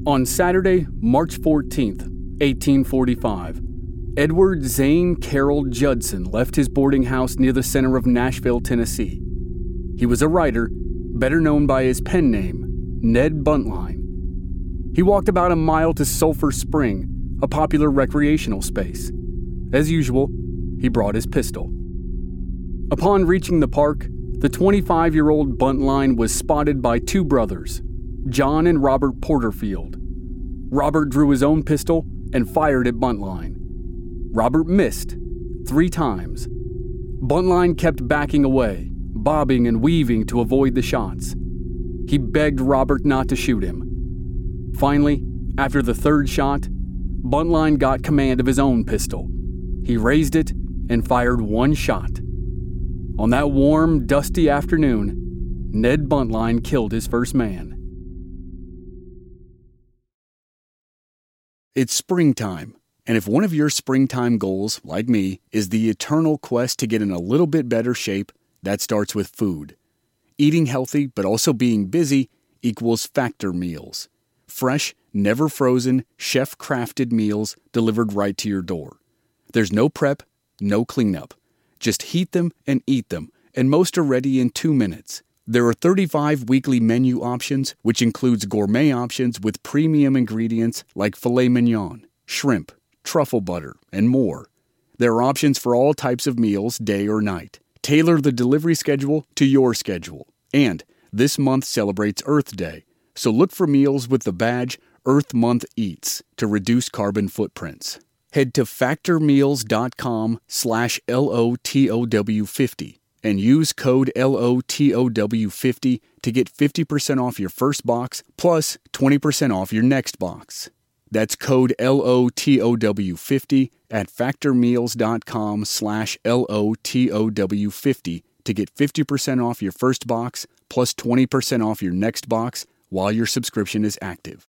On Saturday, March 14th, 1845, Edward Zane Carroll Judson left his boarding house near the center of Nashville, Tennessee. He was a writer, better known by his pen name, Ned Buntline. He walked about a mile to Sulphur Spring, a popular recreational space. As usual, he brought his pistol. Upon reaching the park, the 25-year-old Buntline was spotted by two brothers, John and Robert Porterfield. Robert drew his own pistol and fired at Buntline. Robert missed 3 times. Buntline kept backing away, bobbing and weaving to avoid the shots. He begged Robert not to shoot him. Finally, after the 3rd shot, Buntline got command of his own pistol. He raised it and fired 1 shot. On that warm, dusty afternoon, Ned Buntline killed his first man. It's springtime, and if one of your springtime goals, like me, is the eternal quest to get in a little bit better shape, that starts with food. Eating healthy but also being busy equals Factor meals. Fresh, never frozen, chef-crafted meals delivered right to your door. There's no prep, no cleanup. Just heat them and eat them, and most are ready in 2 minutes. There are 35 weekly menu options, which includes gourmet options with premium ingredients like filet mignon, shrimp, truffle butter, and more. There are options for all types of meals, day or night. Tailor the delivery schedule to your schedule. And this month celebrates Earth Day, so look for meals with the badge Earth Month Eats to reduce carbon footprints. Head to factormeals.com/LOTOW50 and use code LOTOW50 to get 50% off your first box plus 20% off your next box. That's code LOTOW50 at factormeals.com/LOTOW50 to get 50% off your first box plus 20% off your next box while your subscription is active.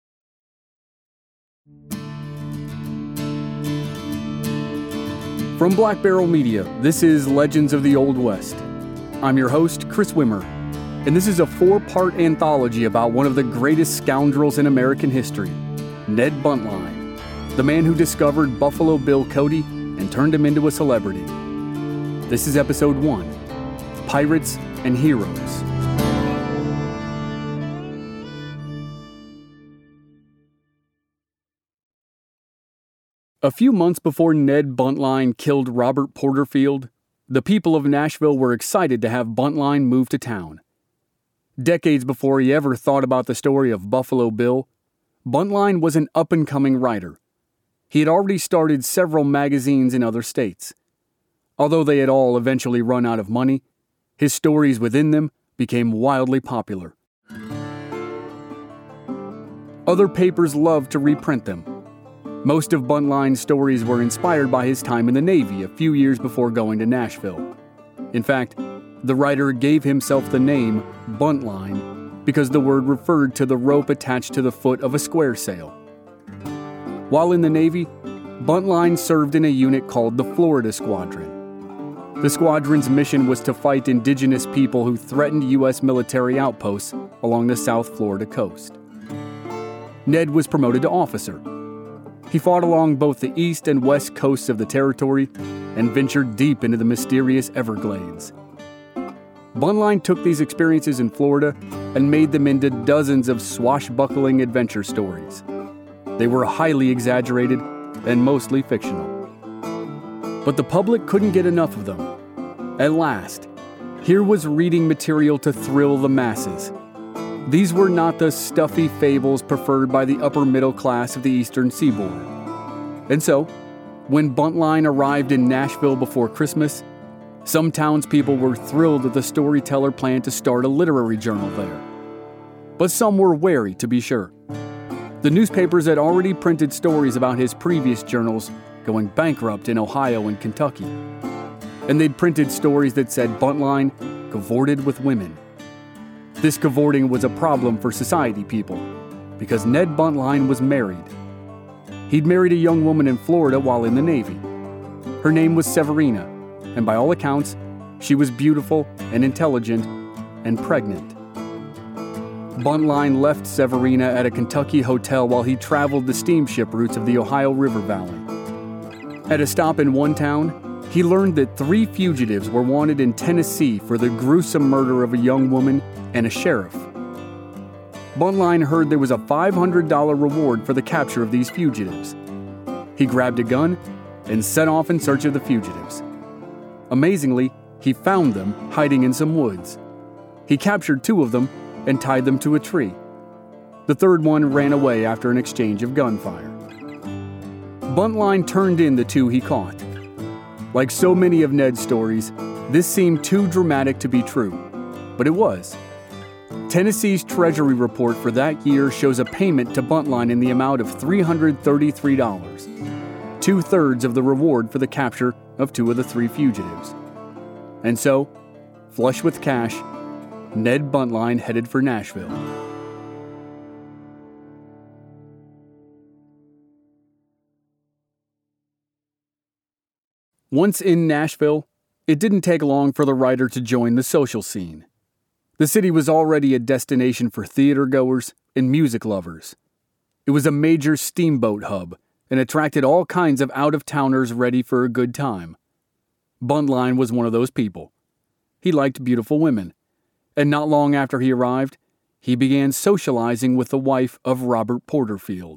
From Black Barrel Media, this is Legends of the Old West. I'm your host, Chris Wimmer, and this is a 4-part anthology about one of the greatest scoundrels in American history, Ned Buntline, the man who discovered Buffalo Bill Cody and turned him into a celebrity. This is Episode 1, Pirates and Heroes. A few months before Ned Buntline killed Robert Porterfield, the people of Nashville were excited to have Buntline move to town. Decades before he ever thought about the story of Buffalo Bill, Buntline was an up-and-coming writer. He had already started several magazines in other states. Although they had all eventually run out of money, his stories within them became wildly popular. Other papers loved to reprint them. Most of Buntline's stories were inspired by his time in the Navy a few years before going to Nashville. In fact, the writer gave himself the name Buntline because the word referred to the rope attached to the foot of a square sail. While in the Navy, Buntline served in a unit called the Florida Squadron. The squadron's mission was to fight indigenous people who threatened U.S. military outposts along the South Florida coast. Ned was promoted to officer. He fought along both the east and west coasts of the territory and ventured deep into the mysterious Everglades. Buntline took these experiences in Florida and made them into dozens of swashbuckling adventure stories. They were highly exaggerated and mostly fictional. But the public couldn't get enough of them. At last, here was reading material to thrill the masses. These were not the stuffy fables preferred by the upper middle class of the eastern seaboard. And so, when Buntline arrived in Nashville before Christmas, some townspeople were thrilled that the storyteller planned to start a literary journal there. But some were wary, to be sure. The newspapers had already printed stories about his previous journals going bankrupt in Ohio and Kentucky. And they'd printed stories that said Buntline cavorted with women. This cavorting was a problem for society people, because Ned Buntline was married. He'd married a young woman in Florida while in the Navy. Her name was Severina, and by all accounts, she was beautiful and intelligent and pregnant. Buntline left Severina at a Kentucky hotel while he traveled the steamship routes of the Ohio River Valley. At a stop in one town, he learned that 3 fugitives were wanted in Tennessee for the gruesome murder of a young woman and a sheriff. Buntline heard there was a $500 reward for the capture of these fugitives. He grabbed a gun and set off in search of the fugitives. Amazingly, he found them hiding in some woods. He captured 2 of them and tied them to a tree. The third one ran away after an exchange of gunfire. Buntline turned in the 2 he caught. Like so many of Ned's stories, this seemed too dramatic to be true, but it was. Tennessee's Treasury report for that year shows a payment to Buntline in the amount of $333, 2/3 of the reward for the capture of 2 of the 3 fugitives. And so, flush with cash, Ned Buntline headed for Nashville. Once in Nashville, it didn't take long for the writer to join the social scene. The city was already a destination for theater-goers and music lovers. It was a major steamboat hub and attracted all kinds of out-of-towners ready for a good time. Buntline was one of those people. He liked beautiful women, and not long after he arrived, he began socializing with the wife of Robert Porterfield.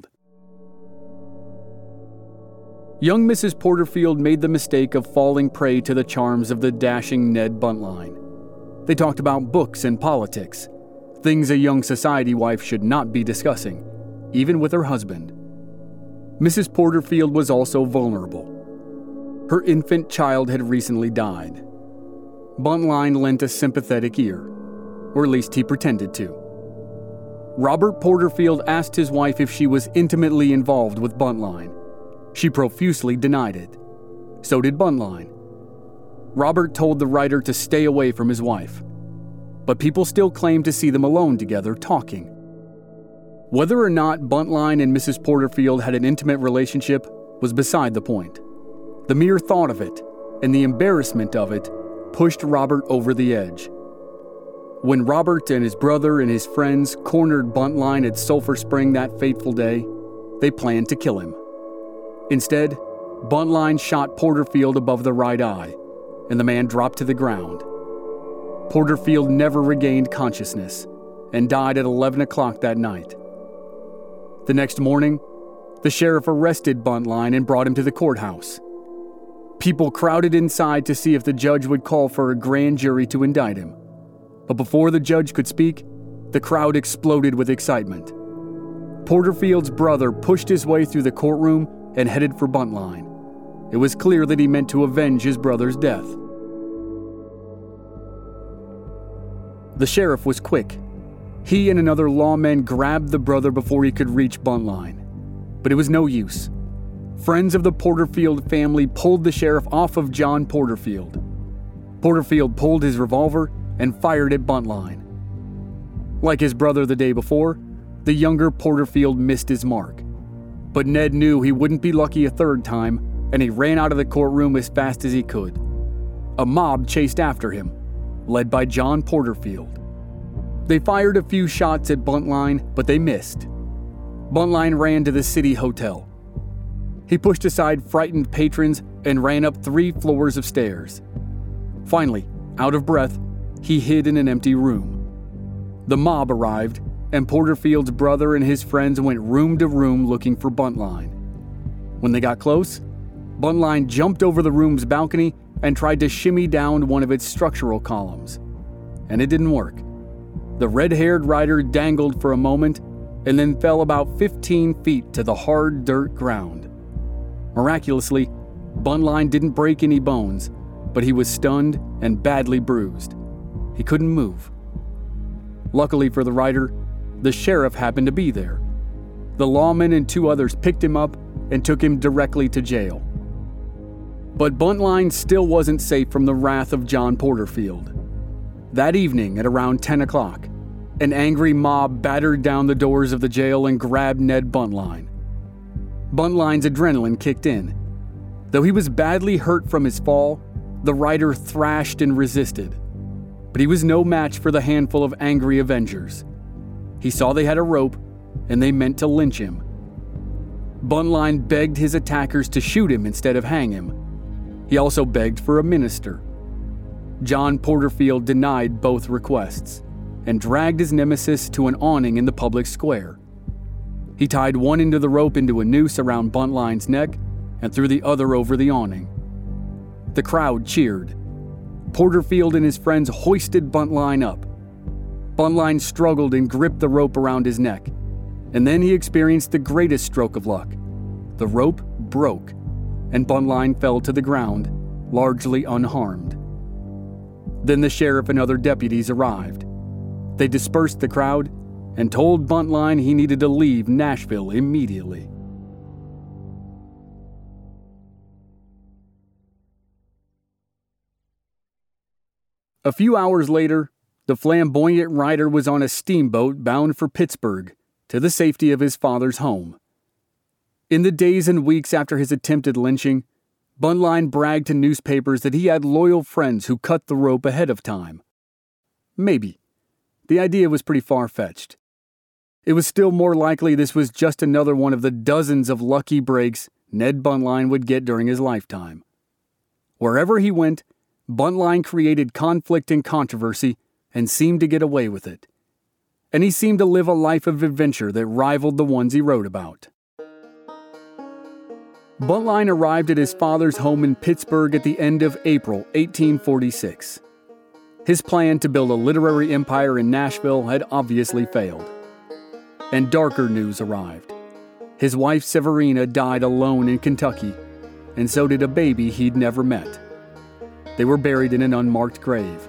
Young Mrs. Porterfield made the mistake of falling prey to the charms of the dashing Ned Buntline. They talked about books and politics, things a young society wife should not be discussing, even with her husband. Mrs. Porterfield was also vulnerable. Her infant child had recently died. Buntline lent a sympathetic ear, or at least he pretended to. Robert Porterfield asked his wife if she was intimately involved with Buntline. She profusely denied it. So did Buntline. Robert told the writer to stay away from his wife, but people still claimed to see them alone together talking. Whether or not Buntline and Mrs. Porterfield had an intimate relationship was beside the point. The mere thought of it, and the embarrassment of it, pushed Robert over the edge. When Robert and his brother and his friends cornered Buntline at Sulphur Spring that fateful day, they planned to kill him. Instead, Buntline shot Porterfield above the right eye, and the man dropped to the ground. Porterfield never regained consciousness and died at 11 o'clock that night. The next morning, the sheriff arrested Buntline and brought him to the courthouse. People crowded inside to see if the judge would call for a grand jury to indict him. But before the judge could speak, the crowd exploded with excitement. Porterfield's brother pushed his way through the courtroom and headed for Buntline. It was clear that he meant to avenge his brother's death. The sheriff was quick. He and another lawman grabbed the brother before he could reach Buntline. But it was no use. Friends of the Porterfield family pulled the sheriff off of John Porterfield. Porterfield pulled his revolver and fired at Buntline. Like his brother the day before, the younger Porterfield missed his mark. But Ned knew he wouldn't be lucky a third time, and he ran out of the courtroom as fast as he could. A mob chased after him, led by John Porterfield. They fired a few shots at Buntline, but they missed. Buntline ran to the city hotel. He pushed aside frightened patrons and ran up 3 floors of stairs. Finally, out of breath, he hid in an empty room. The mob arrived, and Porterfield's brother and his friends went room to room looking for Buntline. When they got close, Buntline jumped over the room's balcony and tried to shimmy down one of its structural columns. And it didn't work. The red-haired rider dangled for a moment and then fell about 15 feet to the hard dirt ground. Miraculously, Buntline didn't break any bones, but he was stunned and badly bruised. He couldn't move. Luckily for the rider, the sheriff happened to be there. The lawman and 2 others picked him up and took him directly to jail. But Buntline still wasn't safe from the wrath of John Porterfield. That evening at around 10 o'clock, an angry mob battered down the doors of the jail and grabbed Ned Buntline. Buntline's adrenaline kicked in. Though he was badly hurt from his fall, the rider thrashed and resisted. But he was no match for the handful of angry avengers. He saw they had a rope, and they meant to lynch him. Buntline begged his attackers to shoot him instead of hang him. He also begged for a minister. John Porterfield denied both requests and dragged his nemesis to an awning in the public square. He tied one end of the rope into a noose around Buntline's neck and threw the other over the awning. The crowd cheered. Porterfield and his friends hoisted Buntline up. Buntline struggled and gripped the rope around his neck, and then he experienced the greatest stroke of luck. The rope broke, and Buntline fell to the ground, largely unharmed. Then the sheriff and other deputies arrived. They dispersed the crowd and told Buntline he needed to leave Nashville immediately. A few hours later, the flamboyant writer was on a steamboat bound for Pittsburgh, to the safety of his father's home. In the days and weeks after his attempted lynching, Buntline bragged to newspapers that he had loyal friends who cut the rope ahead of time. Maybe. The idea was pretty far-fetched. It was still more likely this was just another one of the dozens of lucky breaks Ned Buntline would get during his lifetime. Wherever he went, Buntline created conflict and controversy and seemed to get away with it. And he seemed to live a life of adventure that rivaled the ones he wrote about. Buntline arrived at his father's home in Pittsburgh at the end of April 1846. His plan to build a literary empire in Nashville had obviously failed. And darker news arrived. His wife Severina died alone in Kentucky, and so did a baby he'd never met. They were buried in an unmarked grave.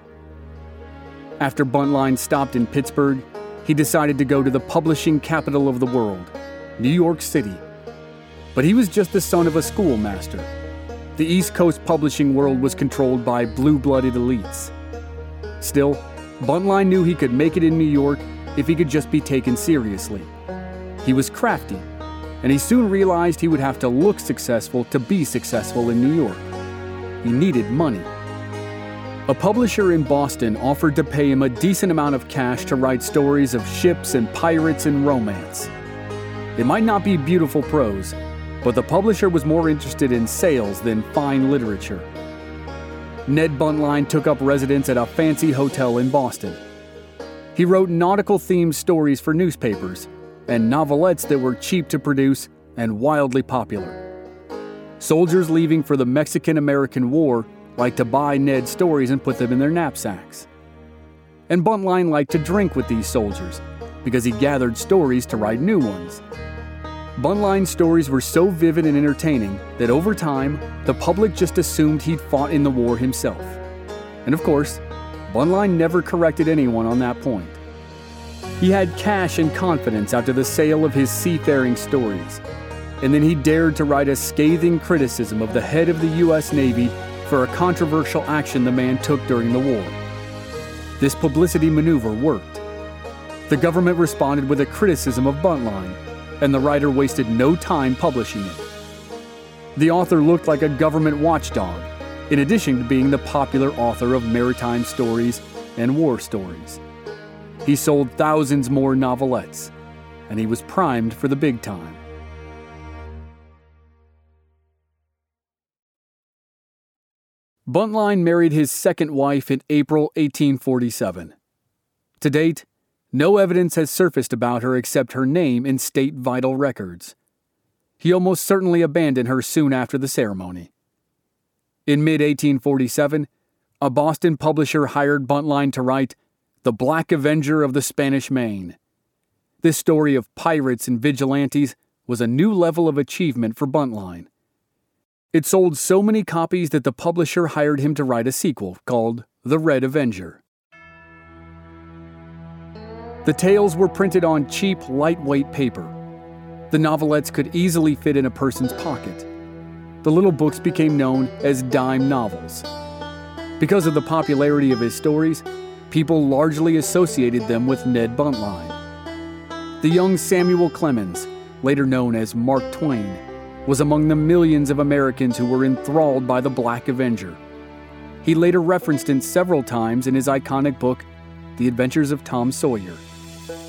After Buntline stopped in Pittsburgh, he decided to go to the publishing capital of the world, New York City. But he was just the son of a schoolmaster. The East Coast publishing world was controlled by blue-blooded elites. Still, Buntline knew he could make it in New York if he could just be taken seriously. He was crafty, and he soon realized he would have to look successful to be successful in New York. He needed money. A publisher in Boston offered to pay him a decent amount of cash to write stories of ships and pirates and romance. It might not be beautiful prose, but the publisher was more interested in sales than fine literature. Ned Buntline took up residence at a fancy hotel in Boston. He wrote nautical-themed stories for newspapers and novelettes that were cheap to produce and wildly popular. Soldiers leaving for the Mexican-American War liked to buy Ned's stories and put them in their knapsacks. And Buntline liked to drink with these soldiers because he gathered stories to write new ones. Buntline's stories were so vivid and entertaining that over time, the public just assumed he'd fought in the war himself. And of course, Buntline never corrected anyone on that point. He had cash and confidence after the sale of his seafaring stories, and then he dared to write a scathing criticism of the head of the U.S. Navy for a controversial action the man took during the war. This publicity maneuver worked. The government responded with a criticism of Buntline, and the writer wasted no time publishing it. The author looked like a government watchdog, in addition to being the popular author of maritime stories and war stories. He sold thousands more novelettes, and he was primed for the big time. Buntline married his second wife in April 1847. To date, no evidence has surfaced about her except her name in state vital records. He almost certainly abandoned her soon after the ceremony. In mid-1847, a Boston publisher hired Buntline to write The Black Avenger of the Spanish Main. This story of pirates and vigilantes was a new level of achievement for Buntline. It sold so many copies that the publisher hired him to write a sequel called The Red Avenger. The tales were printed on cheap, lightweight paper. The novelettes could easily fit in a person's pocket. The little books became known as dime novels. Because of the popularity of his stories, people largely associated them with Ned Buntline. The young Samuel Clemens, later known as Mark Twain, was among the millions of Americans who were enthralled by the Black Avenger. He later referenced it several times in his iconic book, The Adventures of Tom Sawyer.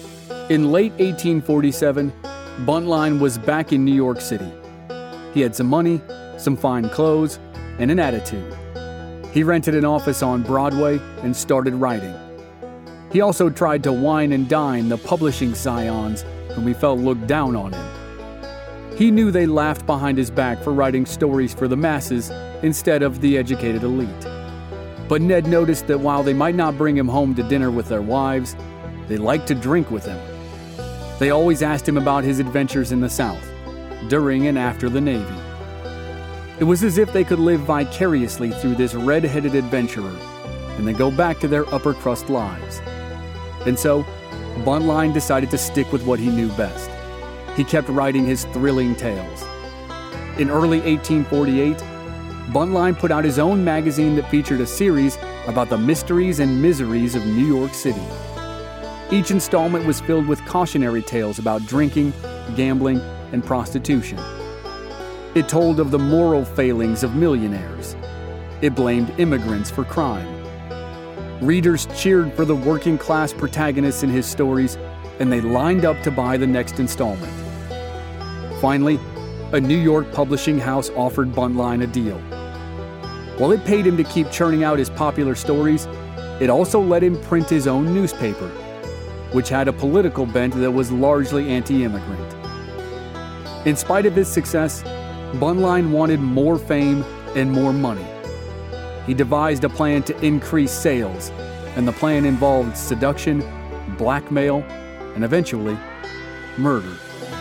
In late 1847, Buntline was back in New York City. He had some money, some fine clothes, and an attitude. He rented an office on Broadway and started writing. He also tried to wine and dine the publishing scions whom he felt looked down on him. He knew they laughed behind his back for writing stories for the masses instead of the educated elite. But Ned noticed that while they might not bring him home to dinner with their wives, they liked to drink with him. They always asked him about his adventures in the South, during and after the Navy. It was as if they could live vicariously through this red-headed adventurer and then go back to their upper-crust lives. And so, Buntline decided to stick with what he knew best. He kept writing his thrilling tales. In early 1848, Buntline put out his own magazine that featured a series about the mysteries and miseries of New York City. Each installment was filled with cautionary tales about drinking, gambling, and prostitution. It told of the moral failings of millionaires. It blamed immigrants for crime. Readers cheered for the working-class protagonists in his stories, and they lined up to buy the next installment. Finally, a New York publishing house offered Buntline a deal. While it paid him to keep churning out his popular stories, it also let him print his own newspaper, which had a political bent that was largely anti-immigrant. In spite of his success, Buntline wanted more fame and more money. He devised a plan to increase sales, and the plan involved seduction, blackmail, and eventually, murder.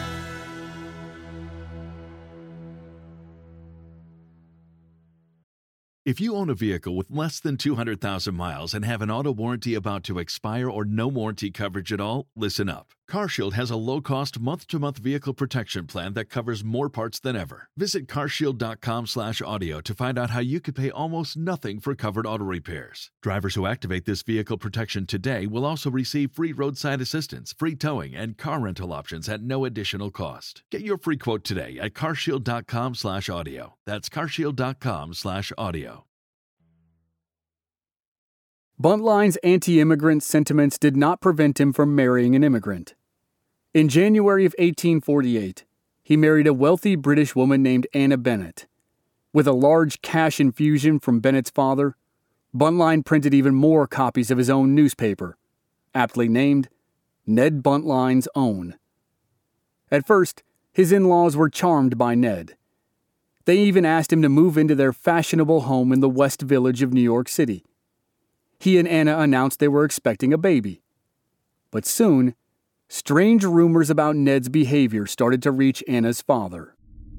If you own a vehicle with less than 200,000 miles and have an auto warranty about to expire or no warranty coverage at all, listen up. CarShield has a low-cost month-to-month vehicle protection plan that covers more parts than ever. Visit carshield.com/audio to find out how you could pay almost nothing for covered auto repairs. Drivers who activate this vehicle protection today will also receive free roadside assistance, free towing, and car rental options at no additional cost. Get your free quote today at carshield.com/audio. That's carshield.com/audio. Buntline's anti-immigrant sentiments did not prevent him from marrying an immigrant. In January of 1848, he married a wealthy British woman named Anna Bennett. With a large cash infusion from Bennett's father, Buntline printed even more copies of his own newspaper, aptly named Ned Buntline's Own. At first, his in-laws were charmed by Ned. They even asked him to move into their fashionable home in the West Village of New York City. He and Anna announced they were expecting a baby. But soon, strange rumors about Ned's behavior started to reach Anna's father.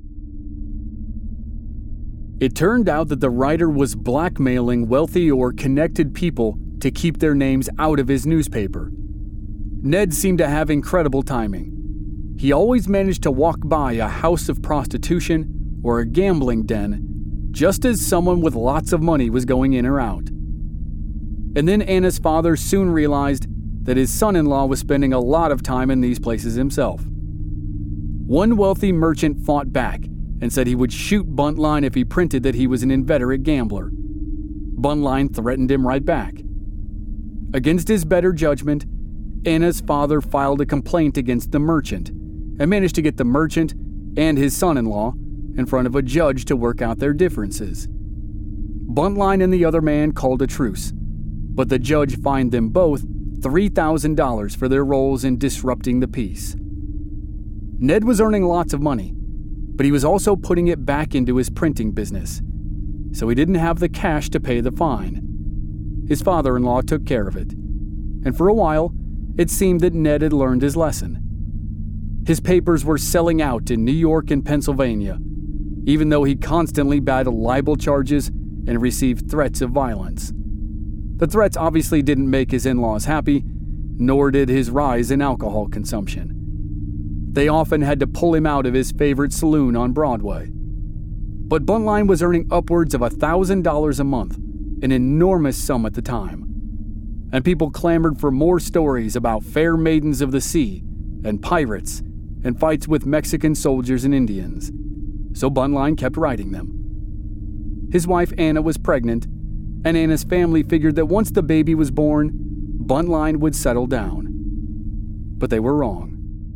It turned out that the writer was blackmailing wealthy or connected people to keep their names out of his newspaper. Ned seemed to have incredible timing. He always managed to walk by a house of prostitution or a gambling den just as someone with lots of money was going in or out. And then Anna's father soon realized that his son-in-law was spending a lot of time in these places himself. One wealthy merchant fought back and said he would shoot Buntline if he printed that he was an inveterate gambler. Buntline threatened him right back. Against his better judgment, Anna's father filed a complaint against the merchant and managed to get the merchant and his son-in-law in front of a judge to work out their differences. Buntline and the other man called a truce, but the judge fined them both $3,000 for their roles in disrupting the peace. Ned was earning lots of money, but he was also putting it back into his printing business, so he didn't have the cash to pay the fine. His father-in-law took care of it, and for a while, it seemed that Ned had learned his lesson. His papers were selling out in New York and Pennsylvania, even though he constantly battled libel charges and received threats of violence. The threats obviously didn't make his in-laws happy, nor did his rise in alcohol consumption. They often had to pull him out of his favorite saloon on Broadway. But Buntline was earning upwards of $1,000 a month, an enormous sum at the time. And people clamored for more stories about fair maidens of the sea, and pirates, and fights with Mexican soldiers and Indians. So Buntline kept writing them. His wife Anna was pregnant, and Anna's family figured that once the baby was born, Buntline would settle down. but they were wrong.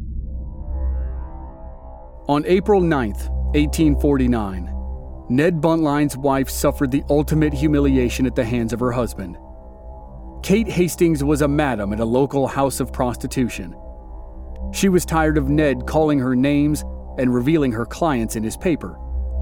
On April 9th, 1849, Ned Buntline's wife suffered the ultimate humiliation at the hands of her husband. Kate Hastings was a madam at a local house of prostitution. She was tired of Ned calling her names and revealing her clients in his paper.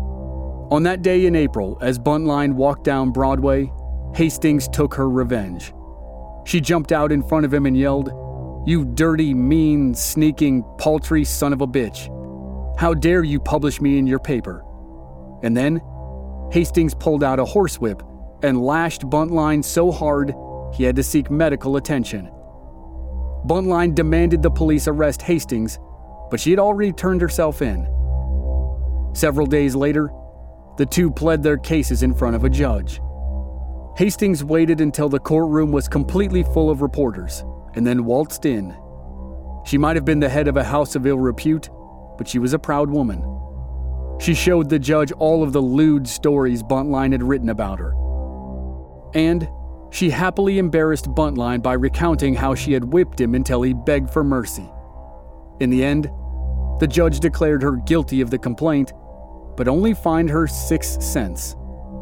On that day in April, as Buntline walked down Broadway, Hastings took her revenge. She jumped out in front of him and yelled, "You dirty, mean, sneaking, paltry son of a bitch. How dare you publish me in your paper?" And then, Hastings pulled out a horsewhip and lashed Buntline so hard he had to seek medical attention. Buntline demanded the police arrest Hastings, but she had already turned herself in. Several days later, the two pled their cases in front of a judge. Hastings waited until the courtroom was completely full of reporters, and then waltzed in. She might have been the head of a house of ill repute, but she was a proud woman. She showed the judge all of the lewd stories Buntline had written about her. And she happily embarrassed Buntline by recounting how she had whipped him until he begged for mercy. In the end, the judge declared her guilty of the complaint, but only fined her 6 cents.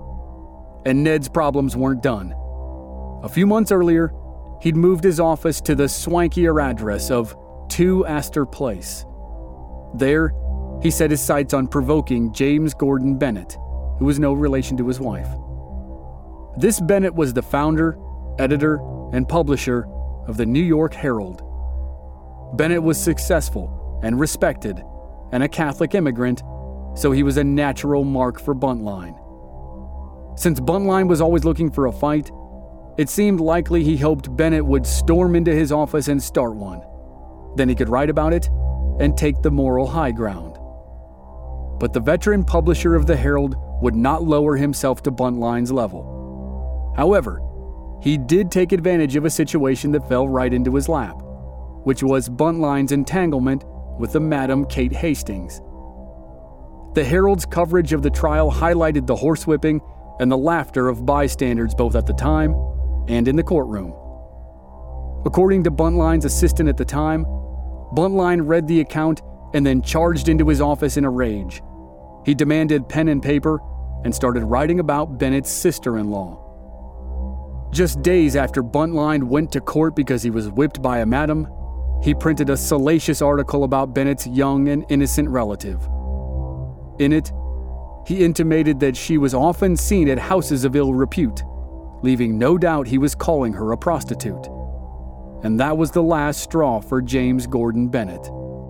And Ned's problems weren't done. A few months earlier, he'd moved his office to the swankier address of 2 Astor Place. There, he set his sights on provoking James Gordon Bennett, who was no relation to his wife. This Bennett was the founder, editor, and publisher of the New York Herald. Bennett was successful and respected, and a Catholic immigrant, so he was a natural mark for Buntline. Since Buntline was always looking for a fight, it seemed likely he hoped Bennett would storm into his office and start one. Then he could write about it and take the moral high ground. But the veteran publisher of the Herald would not lower himself to Buntline's level. However, he did take advantage of a situation that fell right into his lap, which was Buntline's entanglement with the Madam Kate Hastings. The Herald's coverage of the trial highlighted the horsewhipping and the laughter of bystanders both at the time and in the courtroom. According to Buntline's assistant at the time, Buntline read the account and then charged into his office in a rage. He demanded pen and paper and started writing about Bennett's sister-in-law. Just days after Buntline went to court because he was whipped by a madam, he printed a salacious article about Bennett's young and innocent relative. In it, he intimated that she was often seen at houses of ill repute, leaving no doubt he was calling her a prostitute. And that was the last straw for James Gordon Bennett.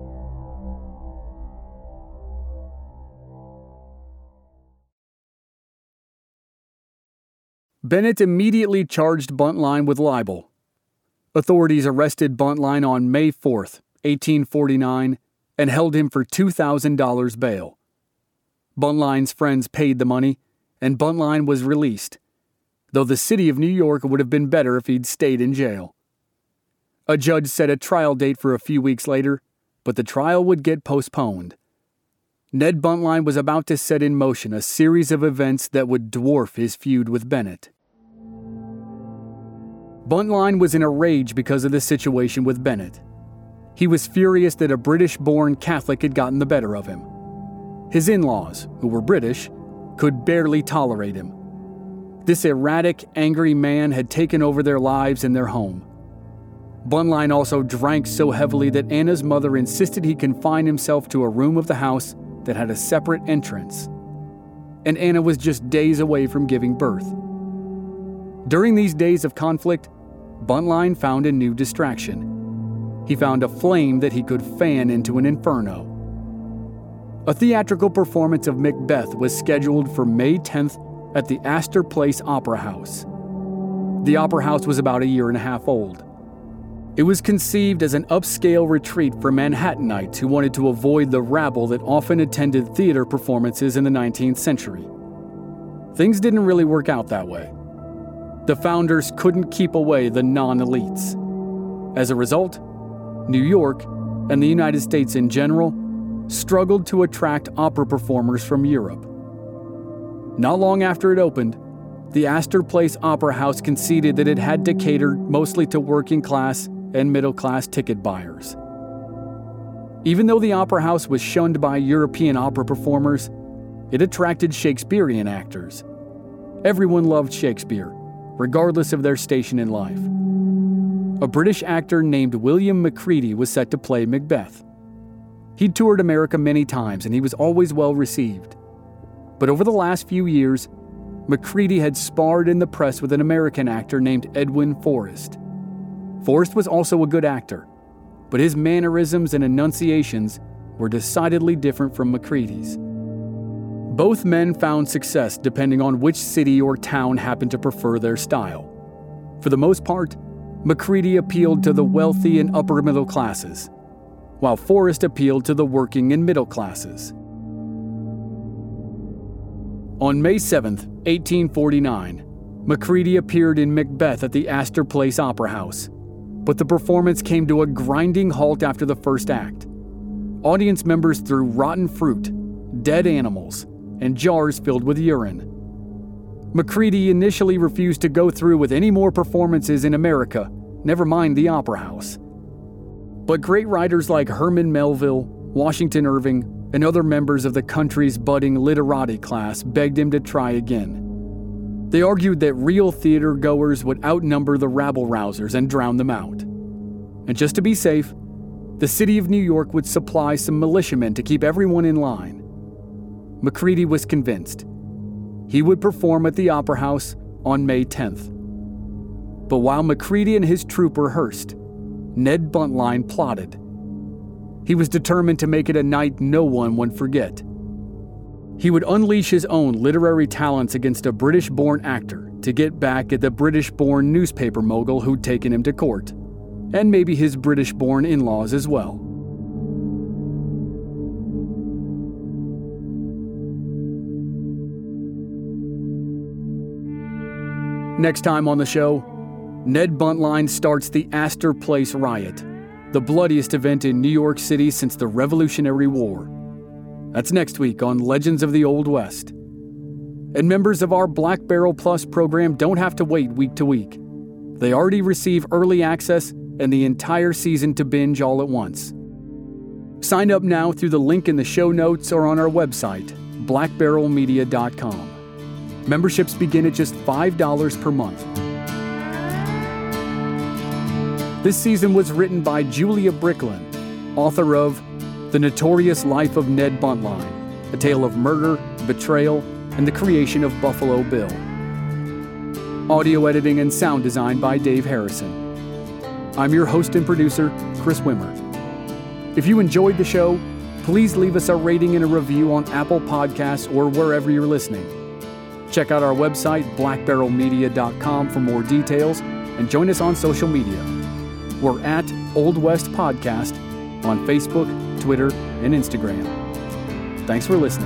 Bennett immediately charged Buntline with libel. Authorities arrested Buntline on May 4th, 1849, and held him for $2,000 bail. Buntline's friends paid the money, and Buntline was released, though the city of New York would have been better if he'd stayed in jail. A judge set a trial date for a few weeks later, but the trial would get postponed. Ned Buntline was about to set in motion a series of events that would dwarf his feud with Bennett. Buntline was in a rage because of the situation with Bennett. He was furious that a British-born Catholic had gotten the better of him. His in-laws, who were British, could barely tolerate him. This erratic, angry man had taken over their lives and their home. Buntline also drank so heavily that Anna's mother insisted he confine himself to a room of the house that had a separate entrance. And Anna was just days away from giving birth. During these days of conflict, Buntline found a new distraction. He found a flame that he could fan into an inferno. A theatrical performance of Macbeth was scheduled for May 10th at the Astor Place Opera House. The Opera House was about a year and a half old. It was conceived as an upscale retreat for Manhattanites who wanted to avoid the rabble that often attended theater performances in the 19th century. Things didn't really work out that way. The founders couldn't keep away the non-elites. As a result, New York, and the United States in general, struggled to attract opera performers from Europe. Not long after it opened, the Astor Place Opera House conceded that it had to cater mostly to working class and middle class ticket buyers. Even though the Opera House was shunned by European opera performers, it attracted Shakespearean actors. Everyone loved Shakespeare, regardless of their station in life. A British actor named William Macready was set to play Macbeth. He'd toured America many times and he was always well received. But over the last few years, Macready had sparred in the press with an American actor named Edwin Forrest. Forrest was also a good actor, but his mannerisms and enunciations were decidedly different from Macready's. Both men found success depending on which city or town happened to prefer their style. For the most part, Macready appealed to the wealthy and upper middle classes, while Forrest appealed to the working and middle classes. On May 7, 1849, Macready appeared in Macbeth at the Astor Place Opera House, but the performance came to a grinding halt after the first act. Audience members threw rotten fruit, dead animals, and jars filled with urine. Macready initially refused to go through with any more performances in America, never mind the Opera House. But great writers like Herman Melville, Washington Irving, and other members of the country's budding literati class begged him to try again. They argued that real theater goers would outnumber the rabble-rousers and drown them out. And just to be safe, the city of New York would supply some militiamen to keep everyone in line. Macready was convinced. He would perform at the Opera House on May 10th. But while Macready and his troupe rehearsed, Ned Buntline plotted. He was determined to make it a night no one would forget. He would unleash his own literary talents against a British-born actor to get back at the British-born newspaper mogul who'd taken him to court, and maybe his British-born in-laws as well. Next time on the show, Ned Buntline starts the Astor Place riot, the bloodiest event in New York City since the Revolutionary War. That's next week on Legends of the Old West. And members of our Black Barrel Plus program don't have to wait week to week. They already receive early access and the entire season to binge all at once. Sign up now through the link in the show notes or on our website, blackbarrelmedia.com. Memberships begin at just $5 per month. This season was written by Julia Bricklin, author of The Notorious Life of Ned Buntline, a tale of murder, betrayal, and the creation of Buffalo Bill. Audio editing and sound design by Dave Harrison. I'm your host and producer, Chris Wimmer. If you enjoyed the show, please leave us a rating and a review on Apple Podcasts or wherever you're listening. Check out our website, blackbarrelmedia.com, for more details, and join us on social media. We're at Old West Podcast on Facebook, Twitter, and Instagram. Thanks for listening.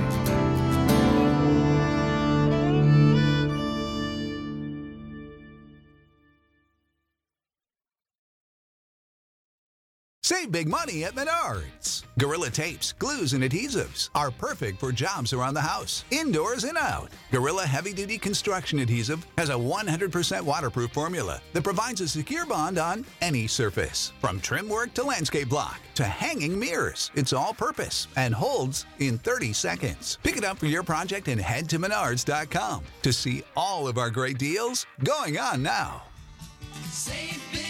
Save big money at Menards. Gorilla tapes, glues, and adhesives are perfect for jobs around the house, indoors and out. Gorilla Heavy Duty Construction Adhesive has a 100% waterproof formula that provides a secure bond on any surface. From trim work to landscape block to hanging mirrors, it's all purpose and holds in 30 seconds. Pick it up for your project and head to Menards.com to see all of our great deals going on now. Save big